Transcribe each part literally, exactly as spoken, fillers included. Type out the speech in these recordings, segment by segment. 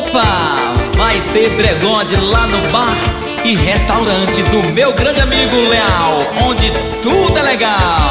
Opa, vai ter pregode lá no bar e restaurante do meu grande amigo Leal, onde tudo é legal.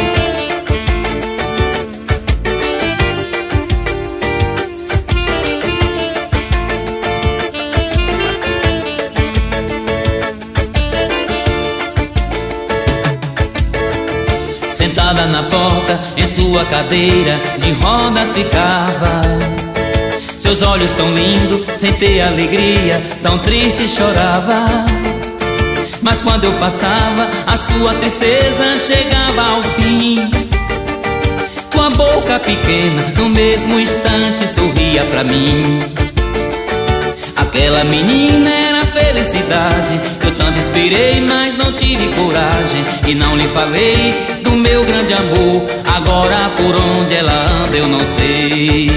Sentada na porta, em sua cadeira de rodas ficava. Seus olhos tão lindos, sem ter alegria, tão triste chorava. Mas quando eu passava, a sua tristeza chegava ao fim. Tua boca pequena, no mesmo instante, sorria pra mim. Aquela menina era a felicidade que eu tanto esperei, mas não tive coragem e não lhe falei do meu grande amor. Agora por onde ela anda eu não sei.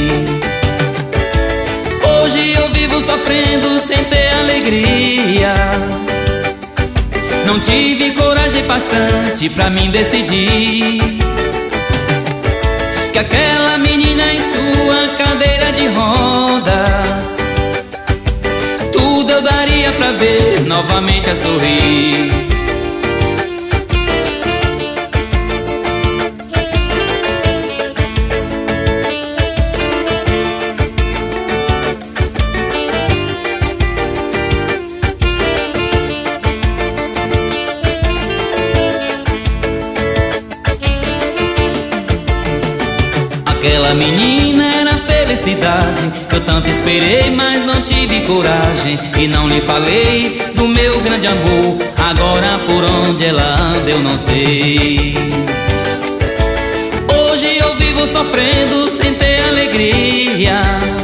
Hoje eu vivo sofrendo sem ter alegria. Não tive coragem bastante pra mim decidir que aquela menina em sua cadeira de rodas, tudo eu daria pra ver novamente a sorrir. Aquela menina era a felicidade que eu tanto esperei, mas não tive coragem e não lhe falei do meu grande amor. Agora por onde ela anda eu não sei. Hoje eu vivo sofrendo sem ter alegria.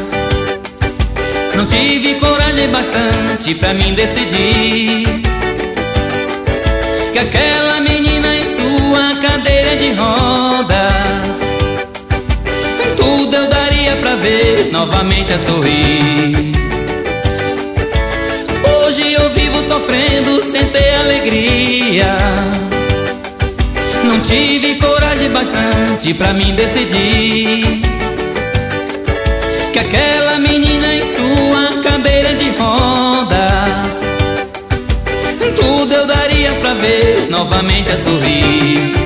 Não tive coragem bastante pra mim decidir que aquela menina em sua cadeira de rodas, tudo eu daria pra ver novamente a sorrir. Hoje eu vivo sofrendo sem ter alegria. Não tive coragem bastante pra mim decidir que aquela menina em sua cadeira de rodas, tudo eu daria pra ver novamente a sorrir.